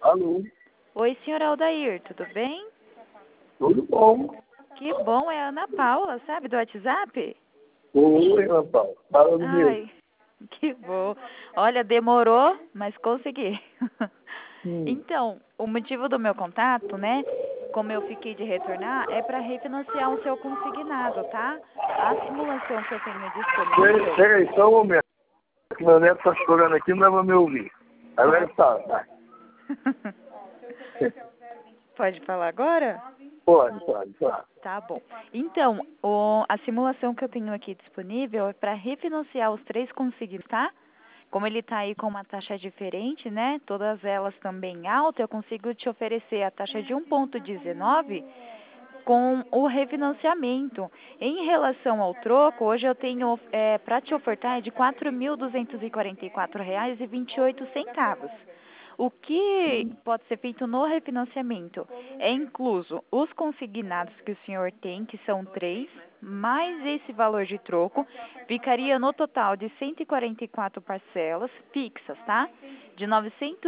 Alô? Oi, senhor Aldair, tudo bem? Tudo bom? Que bom, é a Ana Paula, sabe, do WhatsApp? Oi, rapaz. Fala comigo. Ai, que bom. Olha, demorou, mas consegui. Então, o motivo do meu contato, né, como eu fiquei de retornar, é para refinanciar o seu consignado, tá? A simulação que eu tenho disponível... Peraí, só um momento. Meu neto tá chorando aqui, não vai me ouvir. Agora fala, tá? Pode falar agora? Pode. Tá bom. Então, a simulação que eu tenho aqui disponível é para refinanciar os 3 consignados, tá? Como ele está aí com uma taxa diferente, né? Todas elas também alta, eu consigo te oferecer a taxa de 1,19 com o refinanciamento. Em relação ao troco, hoje eu tenho para te ofertar é de R$ 4.244,28. O que pode ser feito no refinanciamento é incluso os consignados que o senhor tem, que são 3, mais esse valor de troco, ficaria no total de 144 parcelas fixas, tá? De R$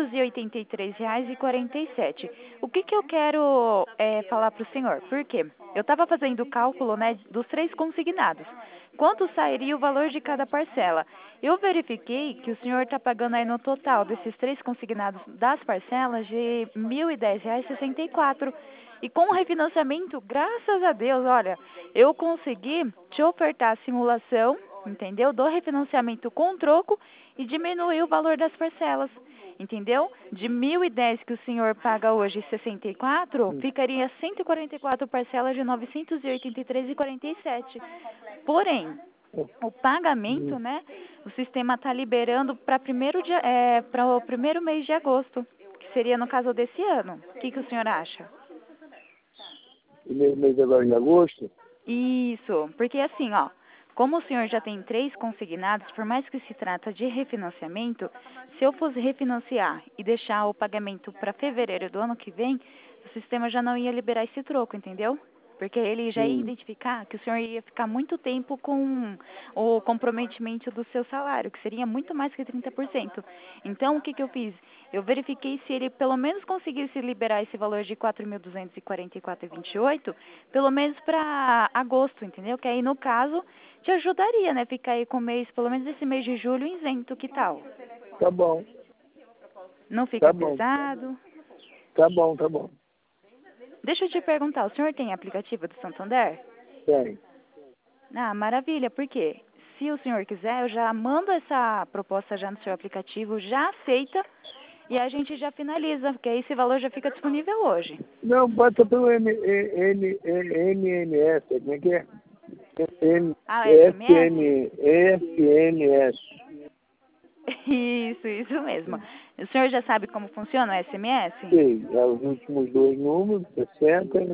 983,47. O que eu quero falar para o senhor? Por quê? Eu estava fazendo o cálculo, né, dos 3 consignados. Quanto sairia o valor de cada parcela? Eu verifiquei que o senhor está pagando aí no total desses 3 consignados das parcelas de R$ 1.010,64. E com o refinanciamento, graças a Deus, olha, eu consegui te ofertar a simulação, entendeu? Do refinanciamento com troco e diminuir o valor das parcelas. Entendeu? De 1.010 que o senhor paga hoje 64, ficaria 144 parcelas de 983,47. Porém, o pagamento, né? O sistema está liberando para o primeiro mês de agosto, que seria no caso desse ano. O que o senhor acha? Primeiro mês agora em agosto? Isso, porque assim, ó, como o senhor já tem 3 consignados, por mais que se trata de refinanciamento, se eu fosse refinanciar e deixar o pagamento para fevereiro do ano que vem, o sistema já não ia liberar esse troco, entendeu? Porque ele já ia identificar que o senhor ia ficar muito tempo com o comprometimento do seu salário, que seria muito mais que 30%. Então, o que eu fiz? Eu verifiquei se ele pelo menos conseguisse liberar esse valor de R$ 4.244,28, pelo menos para agosto, entendeu? Que aí, no caso, te ajudaria, né? Ficar aí com o mês, pelo menos esse mês de julho, isento, que tal? Tá bom. Não fica pesado? Tá bom. Deixa eu te perguntar, o senhor tem aplicativo do Santander? Tem. Ah, maravilha, por quê? Se o senhor quiser, eu já mando essa proposta já no seu aplicativo, já aceita e a gente já finaliza, porque aí esse valor já fica disponível hoje. Não, bota pelo MMS, como é que é? SMS? SMS. Isso mesmo. O senhor já sabe como funciona o SMS? Sei, é os últimos 2 números, 60,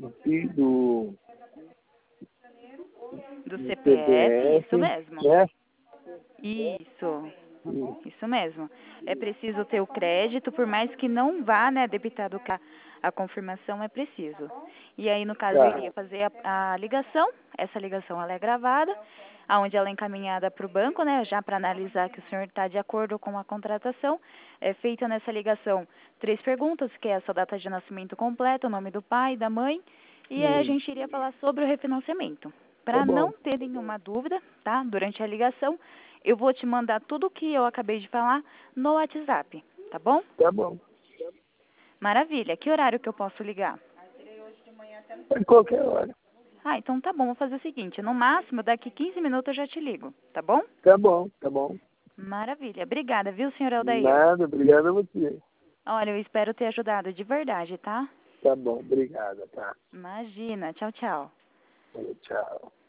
Do do CPF, isso CPF, mesmo. né? Isso mesmo. É preciso ter o crédito, por mais que não vá, né, debitado a confirmação, é preciso. E aí, no caso, eu iria fazer a ligação, essa ligação ela é gravada, onde ela é encaminhada para o banco, né, já para analisar que o senhor está de acordo com a contratação. É feita nessa ligação 3 perguntas, que é a sua data de nascimento completa, o nome do pai, da mãe, e aí a gente iria falar sobre o refinanciamento. Para não ter nenhuma dúvida, tá, durante a ligação, eu vou te mandar tudo o que eu acabei de falar no WhatsApp, tá bom? Tá bom. Maravilha. Que horário que eu posso ligar? Em qualquer hora. Ah, então tá bom. Vou fazer o seguinte. No máximo, daqui 15 minutos eu já te ligo, tá bom? Tá bom. Maravilha. Obrigada, viu, senhor Aldair? Nada, obrigado a você. Olha, eu espero ter ajudado de verdade, tá? Tá bom, obrigada, tá? Imagina. Tchau, tchau. Tchau.